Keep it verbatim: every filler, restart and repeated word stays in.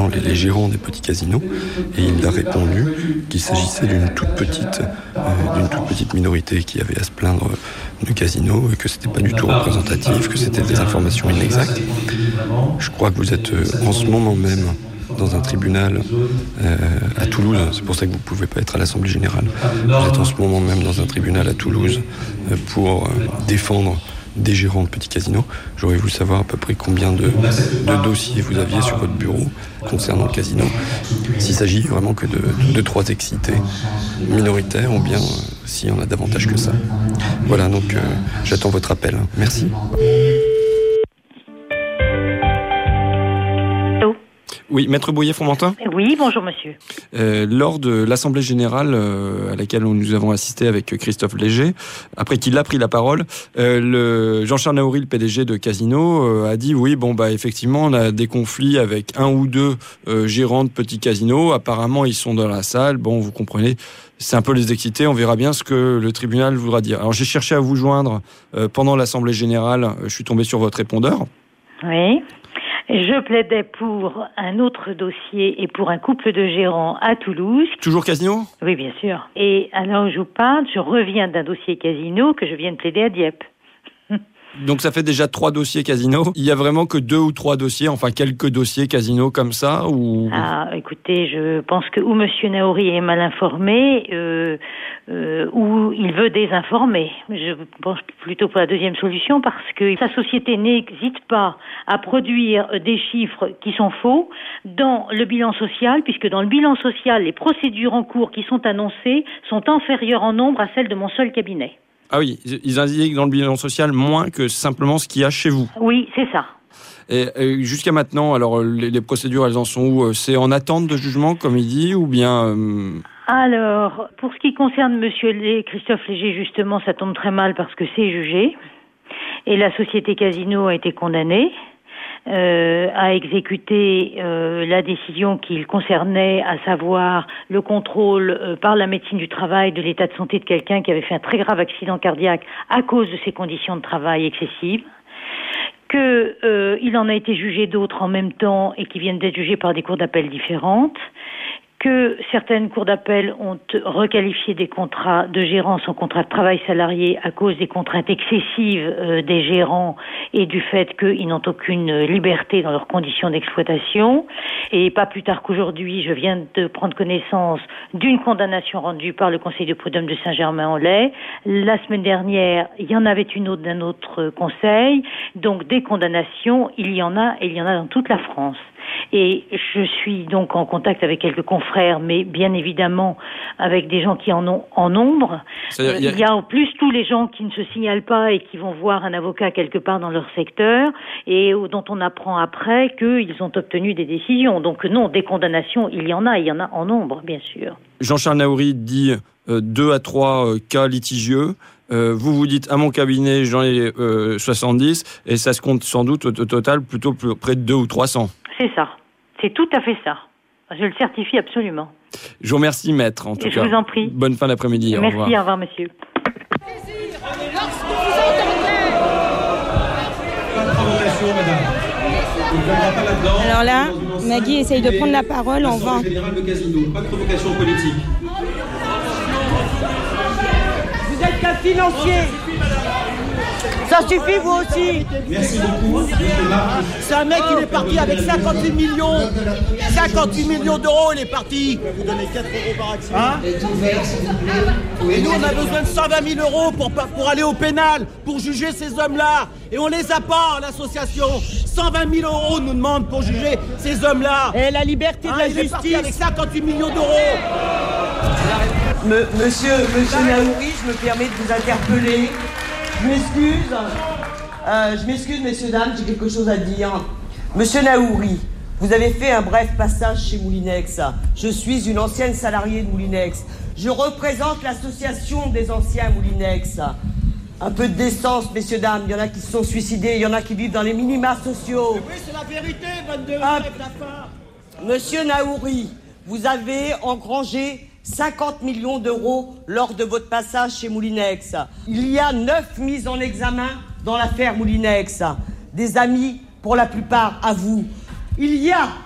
concernant les, les gérants des petits casinos, et il a répondu qu'il s'agissait d'une toute petite, euh, d'une toute petite minorité qui avait à se plaindre de casinos et que c'était pas du tout représentatif, que c'était des informations inexactes. Je crois que vous êtes euh, en ce moment même dans un tribunal euh, à Toulouse. C'est pour ça que vous ne pouvez pas être à l'Assemblée Générale. Vous êtes en ce moment même dans un tribunal à Toulouse euh, pour euh, défendre des gérants de petits casinos. J'aurais voulu savoir à peu près combien de, de dossiers vous aviez sur votre bureau concernant le casino. S'il s'agit vraiment que de, de trois excités minoritaires ou bien euh, s'il y en a davantage que ça. Voilà, donc euh, j'attends votre appel. Merci. Oui, Maître Boyer-Fromentin ? Oui, bonjour monsieur. Euh, lors de l'Assemblée Générale euh, à laquelle nous avons assisté avec Christophe Léger, après qu'il a pris la parole, euh, le Jean-Charles Naouri, le P D G de Casino, euh, a dit oui, bon bah effectivement on a des conflits avec un ou deux euh, gérants de petits casinos, apparemment ils sont dans la salle, bon vous comprenez, c'est un peu les excités, on verra bien ce que le tribunal voudra dire. Alors j'ai cherché à vous joindre euh, pendant l'Assemblée Générale, je suis tombé sur votre répondeur. Oui. Je plaidais pour un autre dossier et pour un couple de gérants à Toulouse. Toujours casino ? Oui, bien sûr. Et alors, je vous parle, je reviens d'un dossier casino que je viens de plaider à Dieppe. Donc ça fait déjà trois dossiers casino. Il y a vraiment que deux ou trois dossiers, enfin quelques dossiers casino comme ça ou... Ah, écoutez, je pense que ou Monsieur Naouri est mal informé, euh, euh, ou il veut désinformer. Je pense plutôt pour la deuxième solution parce que sa société n'hésite pas à produire des chiffres qui sont faux dans le bilan social, puisque dans le bilan social, les procédures en cours qui sont annoncées sont inférieures en nombre à celles de mon seul cabinet. Ah oui, ils indiquent dans le bilan social moins que simplement ce qu'il y a chez vous. Oui, c'est ça. Et, et jusqu'à maintenant, alors les, les procédures, elles en sont où ? C'est en attente de jugement, comme il dit, ou bien... Euh... Alors, pour ce qui concerne Monsieur Lé, Christophe Léger, justement, ça tombe très mal parce que c'est jugé. Et la société Casino a été condamnée. Euh, a exécuté euh, la décision qu'il concernait, à savoir le contrôle euh, par la médecine du travail de l'état de santé de quelqu'un qui avait fait un très grave accident cardiaque à cause de ses conditions de travail excessives, que euh, il en a été jugé d'autres en même temps et qui viennent d'être jugés par des cours d'appel différentes, que certaines cours d'appel ont requalifié des contrats de gérance en contrats de travail salarié à cause des contraintes excessives euh, des gérants et du fait qu'ils n'ont aucune liberté dans leurs conditions d'exploitation. Et pas plus tard qu'aujourd'hui, je viens de prendre connaissance d'une condamnation rendue par le Conseil de prud'homme de Saint-Germain-en-Laye. La semaine dernière, il y en avait une autre d'un autre conseil. Donc des condamnations, il y en a et il y en a dans toute la France. Et je suis donc en contact avec quelques confrères, mais bien évidemment avec des gens qui en ont en nombre. Euh, il y a en plus tous les gens qui ne se signalent pas et qui vont voir un avocat quelque part dans leur secteur et dont on apprend après qu'ils ont obtenu des décisions. Donc non, des condamnations, il y en a, il y en a en nombre, bien sûr. Jean-Charles Naouri dit euh, deux à trois euh, cas litigieux. Euh, vous vous dites, à mon cabinet, j'en ai euh, soixante-dix, et ça se compte sans doute au, au total plutôt plus, près de deux ou trois cents. C'est ça. C'est tout à fait ça. Je le certifie absolument. Je vous remercie, maître, en tout je cas. Je vous en prie. Bonne fin d'après-midi. Merci, au revoir. Au revoir, monsieur. Alors là, Nagui essaye de prendre la parole en vain. Pas de provocation politique. Vous êtes qu'un financier. Ça suffit, vous aussi. Merci beaucoup. C'est un mec qui est parti avec cinquante-huit millions. cinquante-huit millions d'euros, il est parti. Vous donnez quatre euros par action. Hein? Et nous, on a besoin de cent vingt mille euros pour, pour aller au pénal, pour juger ces hommes-là. Et on les a pas, l'association. cent vingt mille euros nous demande pour juger ces hommes-là. Et la liberté de hein, la il justice. Est parti avec cinquante-huit millions d'euros. Me, monsieur, monsieur Naouri, je me permets de vous interpeller. Je m'excuse, euh, je m'excuse messieurs, dames, j'ai quelque chose à dire. Monsieur Naouri, vous avez fait un bref passage chez Moulinex. Je suis une ancienne salariée de Moulinex. Je représente l'association des anciens Moulinex. Un peu de décence, messieurs, dames. Il y en a qui se sont suicidés, il y en a qui vivent dans les minima sociaux. Mais oui, c'est la vérité, vingt-deux, Monsieur Naouri, vous avez engrangé cinquante millions d'euros lors de votre passage chez Moulinex. Il y a neuf mises en examen dans l'affaire Moulinex. Des amis, pour la plupart, à vous. Il y a